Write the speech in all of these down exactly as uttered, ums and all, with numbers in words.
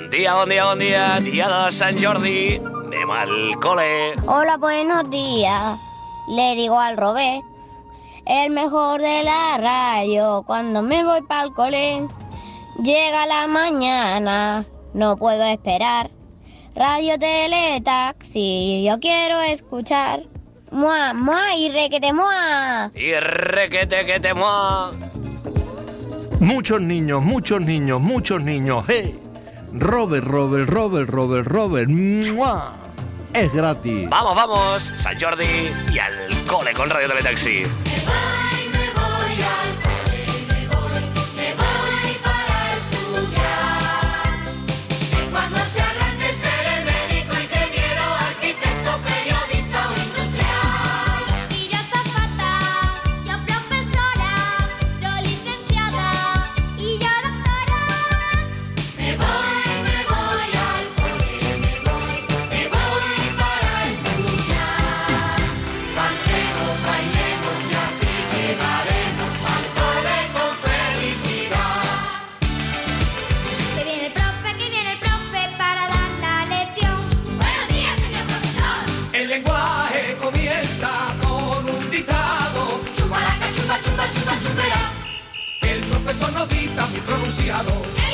Bon dia, bon dia, bon dia. Dia de Sant Jordi. Anem al cole. Hola, buenos días. Le digo al Robert, el mejor de la radio. Cuando me voy para el cole, llega la mañana, no puedo esperar. Radio, tele, taxi, yo quiero escuchar. Mua, mua y requete mua. Y requete que te mua. Muchos niños, muchos niños, muchos niños. ¡Hey! Robert, Robert, Robert, Robert, Robert. ¡Mua! Es gratis. Vamos, vamos. Sant Jordi y al cole con Radio Teletaxi. El profesor nos dicta muy pronunciado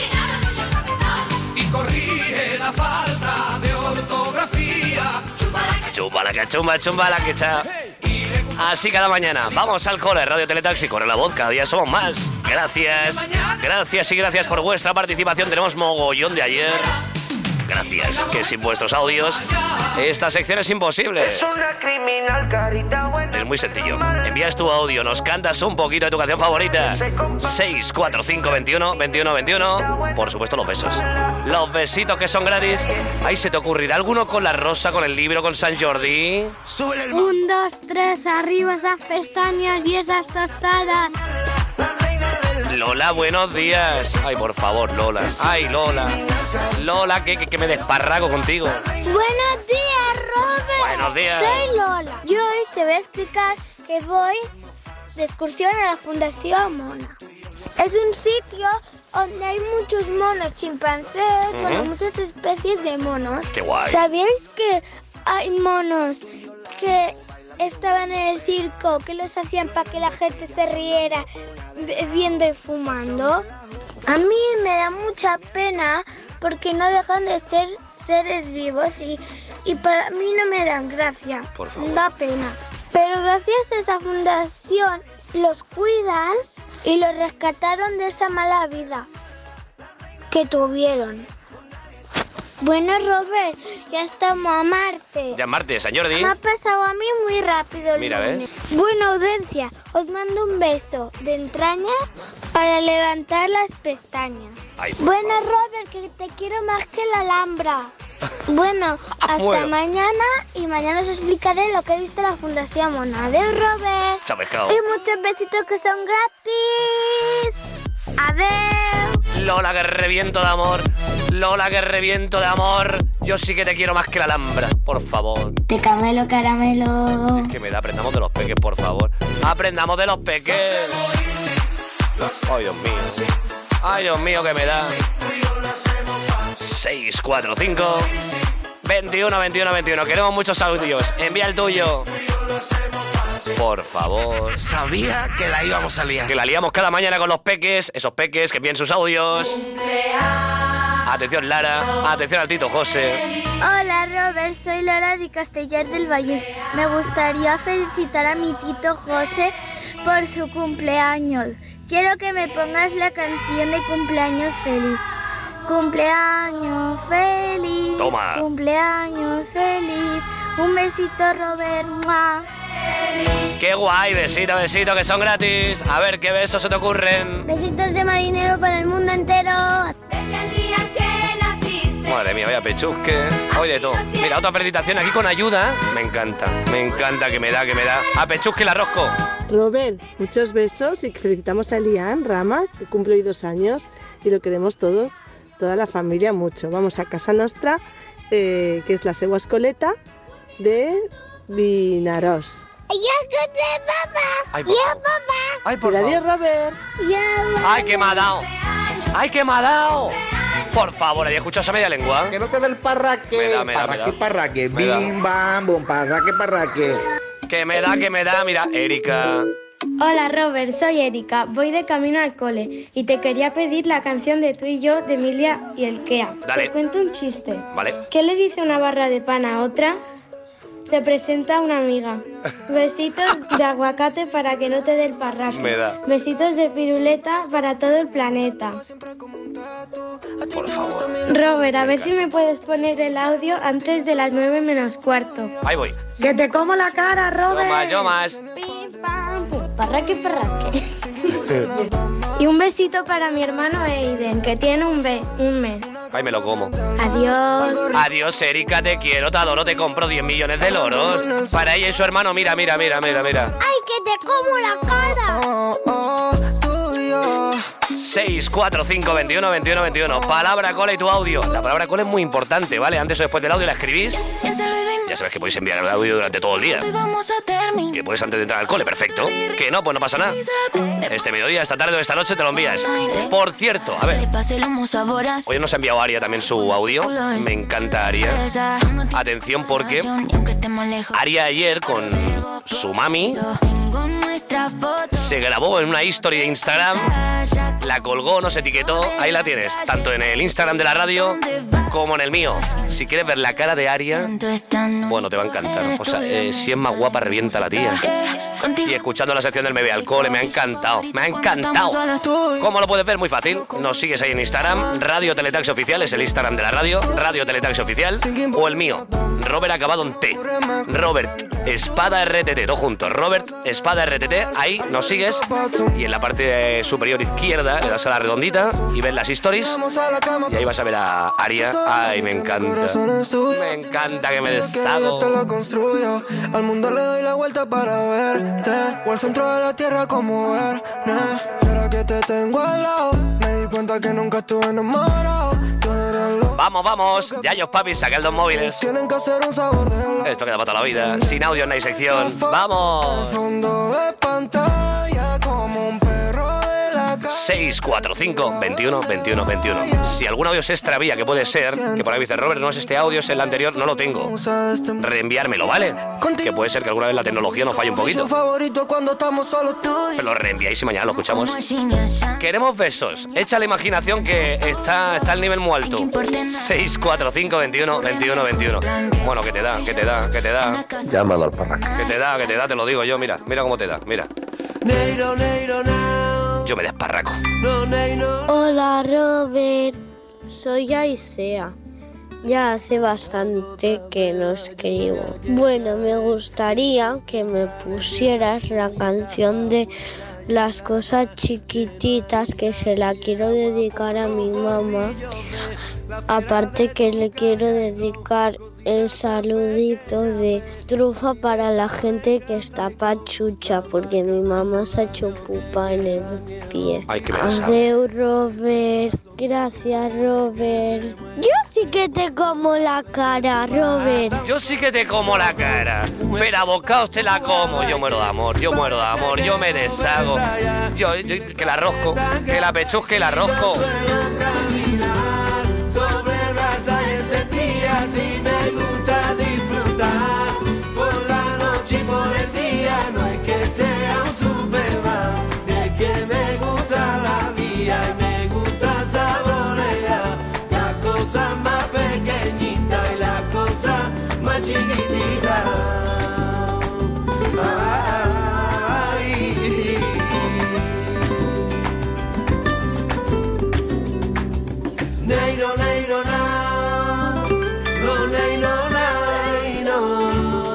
y corrige la falta de ortografía. Chumbala que chumba, chumbala que cha. Así cada mañana. Vamos al cole, Radio Teletaxi, con la voz, cada día somos más. Gracias, gracias y gracias por vuestra participación. Tenemos mogollón de ayer. Gracias, que sin vuestros audios esta sección es imposible. Es una criminal carita buena. Es muy sencillo. Envías tu audio, nos cantas un poquito de tu canción favorita. seis cuatro cinco veintiuno veintiuno veintiuno. Por supuesto los besos. Los besitos que son gratis. Ahí se te ocurrirá alguno con la rosa, con el libro, con Sant Jordi. Un, dos, tres, arriba esas pestañas y esas tostadas. Lola, buenos días. Ay, por favor, Lola. Ay, Lola. Lola, que, que, que me desparrago contigo. Buenos días, Robert. Buenos días. Soy Lola. Yo hoy te voy a explicar que voy de excursión a la Fundación Mona. Es un sitio donde hay muchos monos chimpancés, uh-huh. Bueno, muchas especies de monos. Qué guay. ¿Sabíais que hay monos que estaban en el circo, que los hacían para que la gente se riera bebiendo y fumando? A mí me da mucha pena porque no dejan de ser seres vivos y, y para mí no me dan gracia. Por favor. Da pena. Pero gracias a esa fundación los cuidan y los rescataron de esa mala vida que tuvieron. Bueno, Robert, ya estamos a Marte. Ya Marte, Sant Jordi. Me ha pasado a mí muy rápido el Mira, lunes. ¿ves? Bueno, audiencia, os mando un beso de entrañas para levantar las pestañas. Ay, bueno, favor. Robert, que te quiero más que la Alhambra. Bueno, hasta bueno. mañana y mañana os explicaré lo que he visto en la Fundación Mona. Adiós, Robert. Chao, pescado. Y muchos besitos que son gratis. Adiós. Lola, que reviento de amor. Lola, que reviento de amor. Yo sí que te quiero más que la Alhambra, por favor. Te camelo, caramelo. Es que me da, aprendamos de los peques, por favor. Aprendamos de los peques. Ay, Dios mío. Ay, Dios mío, que me da. seis cuatro cinco veintiuno veintiuno veintiuno. Queremos muchos audios. Envía el tuyo. Por favor. Sabía que la íbamos a liar. Que la liamos cada mañana con los peques. Esos peques que envíen sus audios. Atención, Lara. Atención al Tito José. Hola, Robert. Soy Lara de Castellar del Valle. Me gustaría felicitar a mi Tito José por su cumpleaños. Quiero que me pongas la canción de cumpleaños feliz. Cumpleaños feliz. Toma. Cumpleaños feliz. Un besito, Robert. ¡Mua! Qué guay, besito, besito, que son gratis. A ver qué besos se te ocurren. Besitos de marinero para el mundo entero. Desde el día que naciste. Madre mía, vaya pechusque. Hoy de todo. Mira, otra felicitación aquí con ayuda. Me encanta, me encanta que me da, que me da. A pechusque la rosco. Robert, muchos besos y felicitamos a Lian Rama, que cumple hoy dos años y lo queremos todos, toda la familia mucho. Vamos a casa nostra, eh, que es la Seua Escoleta de Vinaròs. ¡Ya escuché, papá! Ay, por ¡Ya, favor. papá! Ay, por Adiós, favor. Robert. ¡Ya, Ay, que me ha dado. Ay, que me ha dado. Por favor, ¿había escuchado esa media lengua? Que no te dé el parraque. Me da, me da, parraque, me da. parraque. Me da. Bim, bam, bum, parraque, parraque. Que me da, que me da. Mira, Erika. Hola Robert, soy Erika, voy de camino al cole y te quería pedir la canción de Tú y yo de Emilia y el Kea. Dale. Te cuento un chiste. Vale. ¿Qué le dice una barra de pan a otra? Te presenta una amiga. Besitos de aguacate para que no te dé el parraque. Me da. Besitos de piruleta para todo el planeta. Por favor. Robert, a ver si me puedes poner el audio antes de las nueve menos cuarto. Ahí voy. ¡Que te como la cara, Yo Robert! más, yo más. Pim, pam, pum, parraque, parraque. Y un besito para mi hermano Aiden, que tiene un, be un mes. Ahí me lo como. Adiós. Adiós, Erika, te quiero, te adoro, te compro diez millones de loros. Para ella y su hermano, mira, mira, mira, mira, mira. ¡Ay, que te como la cara! seis cuatro cinco veintiuno veintiuno veintiuno. Palabra cola y tu audio. La palabra cola es muy importante, ¿vale? Antes o después del audio la escribís. Ya sabes que podéis enviar el audio durante todo el día. Que puedes antes de entrar al cole, perfecto. Que no, pues no pasa nada. Este mediodía, esta tarde o esta noche te lo envías. Por cierto, a ver. Hoy nos ha enviado Aria también su audio. Me encanta Aria. Atención porque Aria ayer con su mami se grabó en una story de Instagram, la colgó, nos etiquetó, ahí la tienes, tanto en el Instagram de la radio como en el mío. Si quieres ver la cara de Aria, bueno, te va a encantar. O sea, eh, si es más guapa, revienta la tía. Y escuchando la sección del Me Ve al Cole, me ha encantado, me ha encantado. ¿Cómo lo puedes ver? Muy fácil. Nos sigues ahí en Instagram, Radio Teletaxi Oficial, es el Instagram de la radio, Radio Teletaxi Oficial, o el mío, Robert acabado en T. Robert Espada R T T, todo junto. Robert Espada R T T, ahí nos sigues y en la parte superior izquierda le das a la redondita y ves las stories y ahí vas a ver a Aria. Ay, me encanta. Me encanta que me deshago. Al mundo le doy la vuelta para verte, o al centro de la tierra como Verne. Y ahora que te tengo al lado, me di cuenta que nunca estuve enamorado. Vamos, vamos, ya yo papi, saca el dos móviles. Tienen que hacer un sabor de Esto queda para toda la vida. Sin audio no hay sección. ¡Vamos! fondo de pantalla como un perro de la calle. seis cuatro cinco veintiuno veintiuno veintiuno. Si algún audio se extravía, que puede ser, que por ahí dice Robert, no es este audio, es el anterior, no lo tengo. Reenviármelo, ¿vale? Que puede ser que alguna vez la tecnología nos falle un poquito. Favorito cuando estamos solos tú. Pero lo reenviáis y mañana lo escuchamos. Queremos besos. Echa la imaginación que está, está el nivel muy alto. seis cuatro cinco veintiuno veintiuno veintiuno. Bueno, que te da, que te da, que te da. Llámalo al parraque. Que te da, que te da, te lo digo yo, mira. Mira cómo te da, mira. Yo me desparraco. Hola Robert, soy Aisea. Ya hace bastante que no escribo. Bueno, me gustaría que me pusieras la canción de Las Cosas Chiquititas, que se la quiero dedicar a mi mamá. Aparte que le quiero dedicar el saludito de trufa para la gente que está pachucha, porque mi mamá se ha hecho pupa en el pie. Ay, qué pesado. Adeu, Robert. Gracias, Robert. Yo sí que te como la cara, Robert. Yo sí que te como la cara, pero a bocados te la como. Yo muero de amor, yo muero de amor, yo me deshago. Yo, yo que la rosco, que la pechusque la rosco. Sobre brasa y encendida, si me gusta disfrutar por la noche y por el día, no es que sea un Superman, es que me gusta la vida y me gusta saborear las cosas más pequeñitas y las cosas más chiquititas. Ay. Neiro, neiro, na, no, neiro, neiro.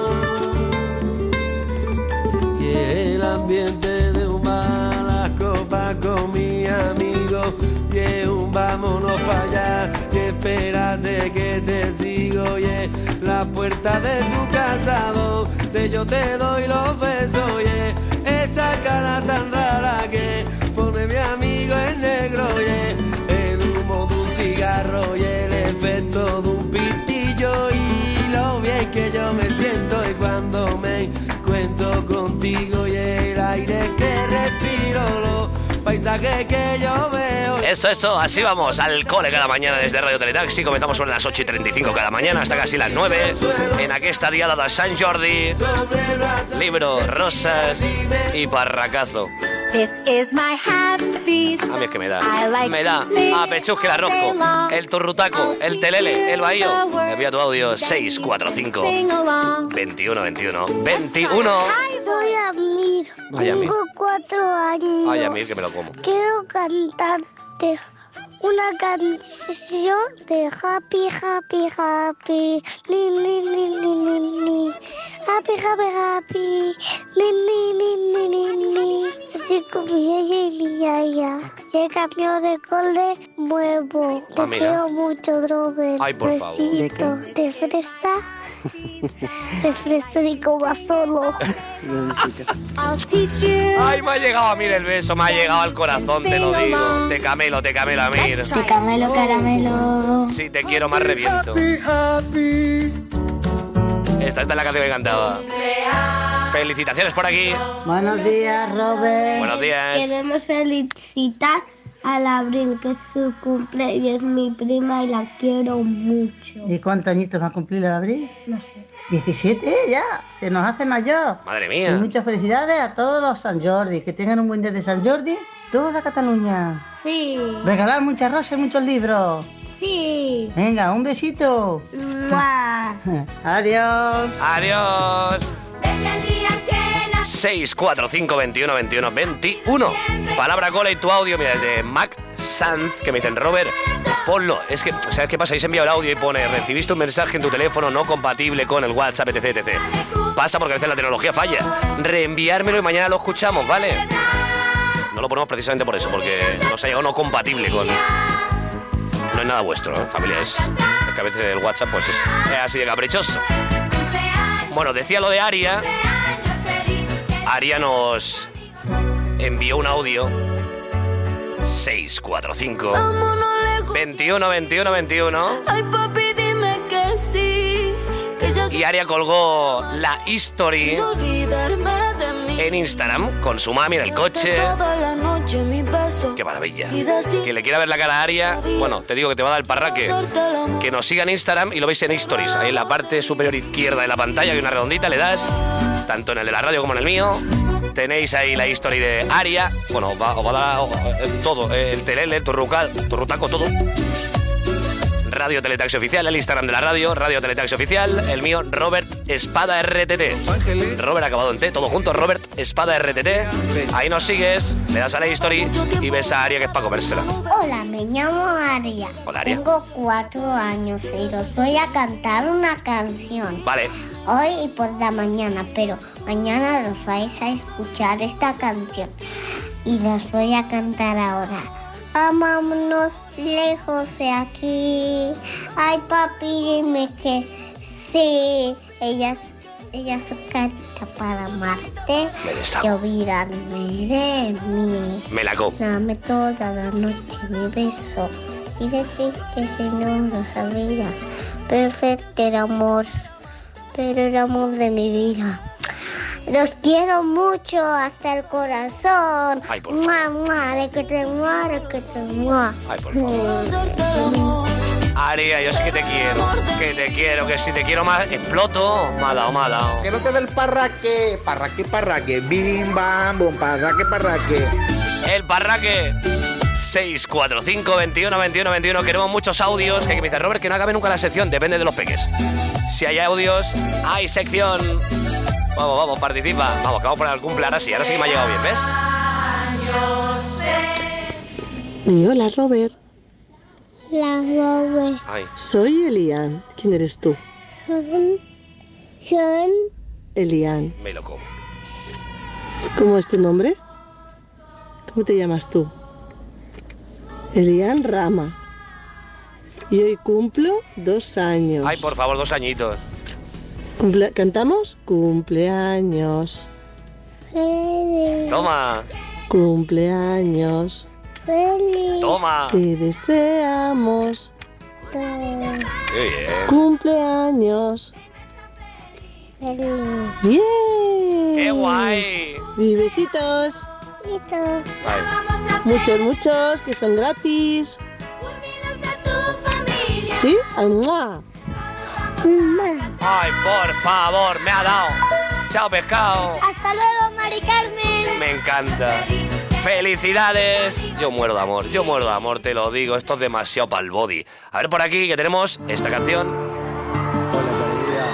Y el ambiente de un bar, las copas con mi amigo, y un vámonos para allá, y espérate que te sigo, y la puerta de tu casa, donde yo te doy los besos, y esa cara tan rara que pone mi amigo en negro, y el humo de un cigarro y el efecto de un pitillo y lo bien que yo me siento y cuando me encuentro contigo y el aire que respiro, los paisaje que yo veo. Esto, esto, así vamos al cole cada mañana desde Radio Teletaxi. Comenzamos sobre las ocho y treinta y cinco cada mañana hasta casi las nueve. En aquesta diada de Sant Jordi. Libro, rosas y parracazo. This is my happy A mí es que me da. I like Me da. to sing A pechusque el arrozco, el turrutaco, el telele, el bahío. Envía tu audio seis cuatro cinco veintiuno veintiuno veintiuno. Soy Amir, Ay, Amir. tengo cuatro años. Ay, a mí que me lo como. Quiero cantarte una canción de Happy, Happy, Happy. Ni, ni, ni, ni, ni, ni. Happy, Happy, Happy. Ni, ni, ni, ni, ni, ni. Así como yaya y mi yaya. Y el cambio de cole nuevo. Te Ah, mira. quiero mucho, Robert. Ay, por favor. Besito. ¿De fresa? De fresa y coma solo. I'll teach you. Ay, me ha llegado a mí el beso, me ha llegado al corazón, te lo digo. Te camelo, te camelo, Amir. Te camelo caramelo. Si te quiero más reviento. Esta, esta es la canción que cantaba. Felicitaciones por aquí. Buenos días, Robert. Buenos días. Queremos felicitar a la Abril, que es su cumple y es mi prima y la quiero mucho. ¿Y cuántos añitos va a cumplir la abril? No sé. diecisiete ya, que nos hace mayor. Madre Y mía. muchas felicidades a todos los San Jordi, que tengan un buen día de San Jordi, toda Cataluña. Sí, Regalar muchas rosas y muchos libros. sí. Venga, un besito. ¡Mua! Adiós. Adiós. Desde el día que nací. seis cuatro cinco veintiuno veintiuno veintiuno. Palabra cola y tu audio, mira, desde Mac Sanz, que me dicen, Robert, ponlo. Es que, ¿sabes qué pasa? Habéis enviado el audio y pone, recibiste un mensaje en tu teléfono no compatible con el WhatsApp, etc, etcétera. Pasa porque a veces la tecnología falla. Reenviármelo y mañana lo escuchamos, ¿vale? No lo ponemos precisamente por eso, porque nos ha llegado no compatible con... No es nada vuestro, ¿eh, familia? Es, es que a veces el WhatsApp, pues es, es así de caprichoso. Bueno, decía lo de Aria. Aria nos envió un audio. seis cuatro cinco veintiuno veintiuno veintiuno. Ay, papi, dime que sí. Que ya Y Aria colgó la history sin olvidarme de mí. en Instagram con su mami en el coche. Toda la noche mi beso. Qué maravilla. Y decir Quien le quiera ver la cara a Aria, bueno, te digo que te va a dar el parraque. Que nos siga en Instagram y lo veis en Stories. Ahí en la parte superior izquierda de la pantalla hay una redondita, le das, tanto en el de la radio como en el mío. Tenéis ahí la history de Aria. Bueno, os va, os va a dar oh, eh, todo, eh, el telele, el turrucal, turrutaco, todo. Radio Teletaxi Oficial, el Instagram de la radio, Radio Teletaxi Oficial, el mío, Robert Espada R T T. Robert acabado en T, todo junto, Robert Espada R T T. Ahí nos sigues, le das a la history y ves a Aria, que es para comérsela. Hola, me llamo Aria. Hola, Aria. Tengo cuatro años y os voy a cantar una canción. Vale. Hoy y por la mañana, pero mañana los vais a escuchar esta canción. Y los voy a cantar ahora. Vámonos lejos de aquí. Ay, papi, dime que sí. Ella, ella se canta para amarte Me y deshago. olvidarme de mí. Me la como. Dame toda la noche mi beso y decir que si no lo sabías, perfecto el amor, pero el amor de mi vida. Los quiero mucho hasta el corazón. Ay, por Mua, mua, de que te muero, que te muero. Ay, por favor. Aria, yo sí que te quiero. Que te quiero, que si te quiero más, exploto. Me ha dado, me ha dado. Que no te dé el parraque, parraque, parraque, bim, bam, bum, parraque, parraque. El parraque. seis cuatro cinco veintiuno veintiuno veintiuno. Queremos muchos audios. Que me dice Robert que no acabe nunca la sección. Depende de los peques. Si hay audios, hay sección. Vamos, vamos, participa. Vamos, que vamos a poner el cumple ahora sí. Ahora sí que me ha llegado bien, ¿ves? Y hola, Robert. La Robert. Ay. Soy Elian. ¿Quién eres tú? Son, son Elian. Me lo como. ¿Cómo es tu nombre? ¿Cómo te llamas tú? Elian Rama. Y hoy cumplo dos años. Ay, por favor, dos añitos. Cumple- ¿Cantamos? Cumpleaños. feliz, Toma, Cumpleaños. feliz. toma. Te deseamos. Qué bien. Cumpleaños. Feliz. ¡Bien! ¡Qué guay! Y besitos. Listo. Ay. Vamos a Muchos, muchos, que son gratis. ¿Sí? ¡Mua! Ay, por favor, me ha dado. Chao, pescado. Hasta luego, Mari Carmen. Me encanta. ¡Felicidades! Yo muero de amor, yo muero de amor, te lo digo. Esto es demasiado para el body. A ver por aquí que tenemos esta canción. Hola, perdida.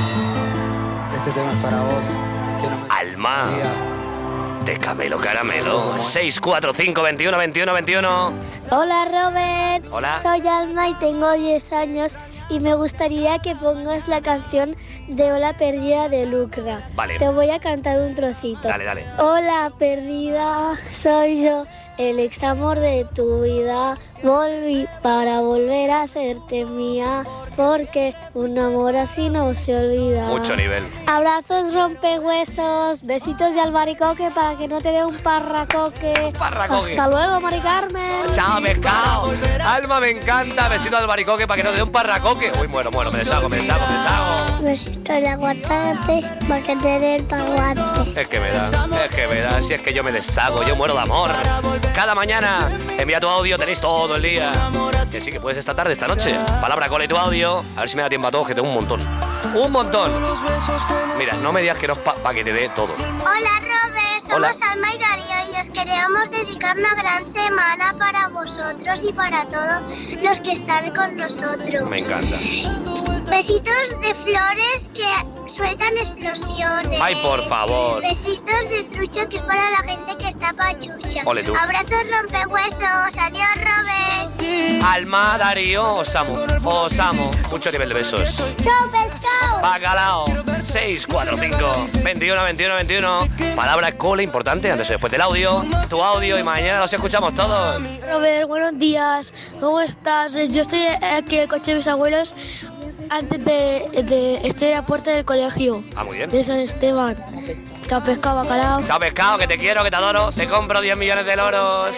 Este tema es para vos. Que no me... Alma. De Camelo Caramelo. seis cuatro cinco, veintiuno, veintiuno, veintiuno. Hola, Robert. Hola. Soy Alma y tengo diez años y me gustaría que pongas la canción de Hola Perdida de Lucra. Vale. Te voy a cantar un trocito. Dale, dale. Hola perdida, soy yo, el ex amor de tu vida. Volví para volver a hacerte mía, porque un amor así no se olvida. Mucho nivel. Abrazos rompehuesos, besitos de albaricoque para que no te dé un parracoque. Parracoque. Hasta luego, Mari Carmen. Chao, pescado. Alma, me encanta. Besito al albaricoque para que no te dé un parracoque. Uy, muero, muero, me deshago, me deshago, me deshago. Besito de aguacate para que te dé el paguate. Es que me da, es que me da. Si es que yo me deshago, yo muero de amor. Cada mañana envía tu audio, tenéis todo el día. Que sí, que puedes esta tarde, esta noche. Palabra, cola y tu audio. A ver si me da tiempo a todos, que tengo un montón. Un montón. Mira, no me digas que no es para pa que te dé todo. Hola, Robert. Somos Hola. Alma y Darío y os queríamos dedicar una gran semana para vosotros y para todos los que están con nosotros. Me encanta. Besitos de flores que sueltan explosiones. Ay, por favor. Besitos de trucho que es para la gente que está pachucha. Ole tú. Abrazos rompehuesos. Adiós, Robert. Alma, Darío, os amo, os amo. Mucho nivel de besos. Chao, pescado. Bacalao. seis cuatro cinco, veintiuno, veintiuno, veintiuno. Palabra cola importante antes o después del audio. Tu audio y mañana los escuchamos todos. Robert, buenos días. ¿Cómo estás? Yo estoy aquí en el coche de mis abuelos antes de, de estoy en la puerta del colegio. Ah, muy bien. De San Esteban. Chao, pescado, bacalao. Chao, pescado, que te quiero, que te adoro. Te compro diez millones de loros.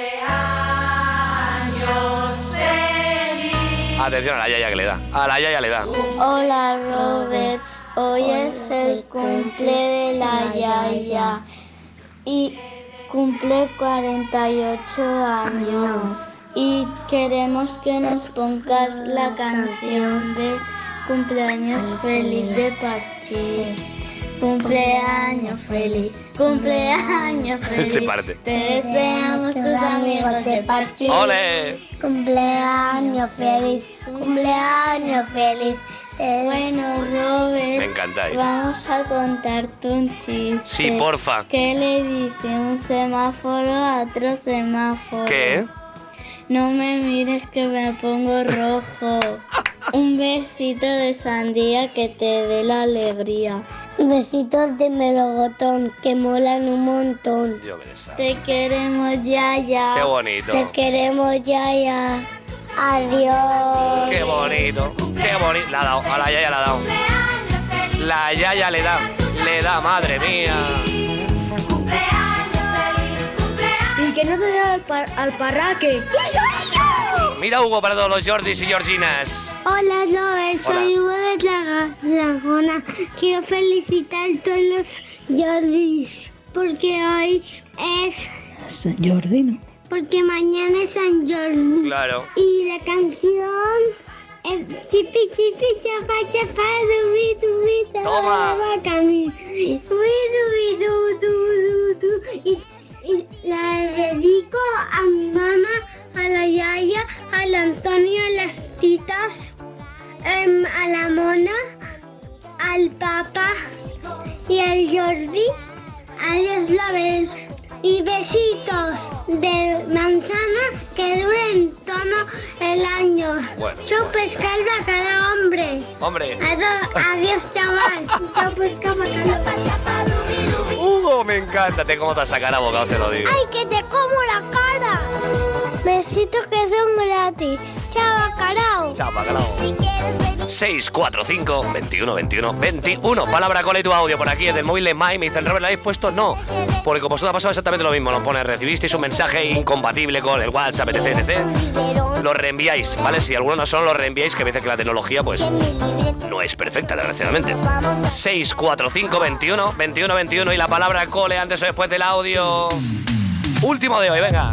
Atención a la yaya que le da. A la yaya le da. Hola, Robert. Hoy es el cumple de la Yaya y cumple cuarenta y ocho años y queremos que nos pongas la canción de cumpleaños feliz de Parchís. Cumpleaños feliz, cumpleaños feliz. Se parte. Te deseamos tus amigos de Parchís. ¡Ole! Cumpleaños feliz, cumpleaños feliz. Bueno, Robert, Me encantáis. vamos a contarte un chiste. Sí, porfa. ¿Qué le dice un semáforo a otro semáforo? ¿Qué? No me mires que me pongo rojo. Un besito de sandía que te dé la alegría. Besitos de melocotón que molan un montón. Yo me deshago. Te queremos, Yaya. Qué bonito. Te queremos, Yaya. Adiós. Qué bonito, qué bonito. La ha dado, a la yaya la ha dado. La yaya le da, le da, madre mía. Y que no te dé al, par al parraque. Mira, Hugo, para todos los Jordis y Georginas. Hola, Robert, soy Hugo de Tarragona. Quiero felicitar a todos los Jordis porque hoy es San Jordi, ¿no? porque mañana es San Jordi. Claro. Y la canción es chipi chipi chapa chapa dubi dubi Toma. dubi dubi dubi dubi y, y la dedico a mi mamá, a la Yaya, al Antonio, a las titas, em, a la Mona, al Papa y al Jordi, a Isabel. Y besitos de manzana que duren todo el año. Bueno, Yo pescar a cada hombre. Hombre. Ado- Adiós, chaval. Yo pescar a cada Hugo, me encanta. Te cómo te sacar abogado, te lo digo. ¡Ay, que te como la cara! Besitos que son gratis. Chao, carao. Chao, bacalao. seis cuatro cinco, veintiuno, veintiuno, veintiuno. Palabra cola y tu audio por aquí, desde el móvil de Mai. Me dicen, Robert, ¿lo habéis puesto? No. Porque como vosotros ha pasado exactamente lo mismo. Nos pone, recibisteis un mensaje incompatible con el WhatsApp, etc, etcétera. Lo reenviáis, ¿vale? Si alguno no solo lo reenviáis, que a veces que la tecnología, pues, no es perfecta, desgraciadamente. seis cuatro cinco, veintiuno, veintiuno, veintiuno. Y la palabra cole antes o después del audio. Último de hoy, venga.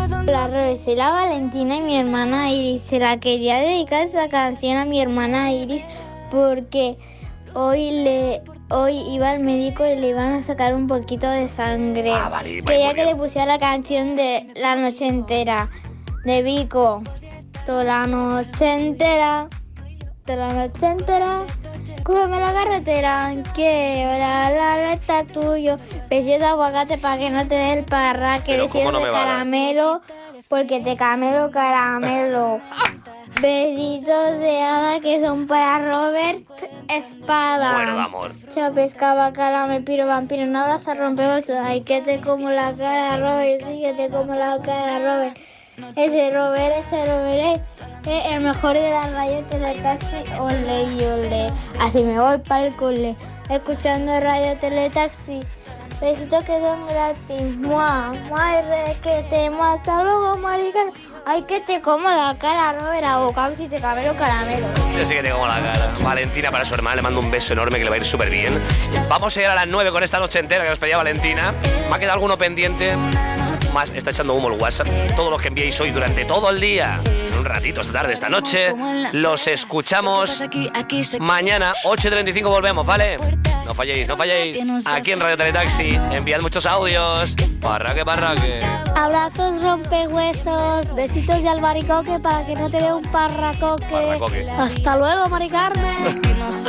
Hola, Robert, soy la Valentina y mi hermana Iris. Se la quería dedicar esa canción a mi hermana Iris porque hoy le hoy iba al médico y le iban a sacar un poquito de sangre. Ah, vale, vale, Quería muy que bien. le pusiera la canción de La Noche Entera, de Vico. Toda la noche entera, toda la noche entera, cógeme la carretera, que la la está tuyo. Besitos de aguacate para que no te dé el parraque, Pero ¿cómo besitos no me de va a dar? caramelo, porque te camelo caramelo. Besitos de hada que son para Robert Espada. Bueno, amor. Chao, pescaba, cara, me piro, vampiro, un abrazo, rompehuesos. Ay, que te como la cara, Robert, sí, que te como la cara, Robert. Ese Robert, ese Robert, eh, eh, el mejor de la radio Teletaxi, ole y ole. Así me voy para el cole, escuchando radio Teletaxi. Besitos que son gratis, muah, muah, re, que te muah, hasta luego, maricano. Ay, que te como la cara, Robert, abocado si te camelo caramelo. Yo sí que te como la cara. Valentina para su hermana, le mando un beso enorme que le va a ir súper bien. Vamos a llegar a las nueve con esta noche entera que nos pedía Valentina. Me ha quedado alguno pendiente. Más, está echando humo el WhatsApp. Todos los que enviéis hoy durante todo el día, en un ratito, esta tarde, esta noche, los escuchamos mañana, ocho y treinta y cinco volvemos, ¿vale? No falléis, no falléis. Aquí en Radio Teletaxi, enviad muchos audios. Parraque, parraque. Abrazos rompehuesos, besitos de albaricoque para que no te dé un parracoque. Parracoque. Hasta luego, Mari Carmen.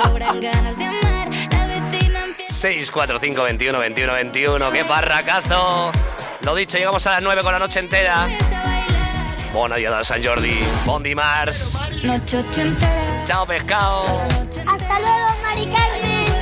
seis cuatro cinco veintiuno veintiuno veintiuno. ¡Qué parracazo! Lo dicho, llegamos a las nueve con la noche entera. Bona dia de Sant Jordi. Bon dimarts. Chao, pescado.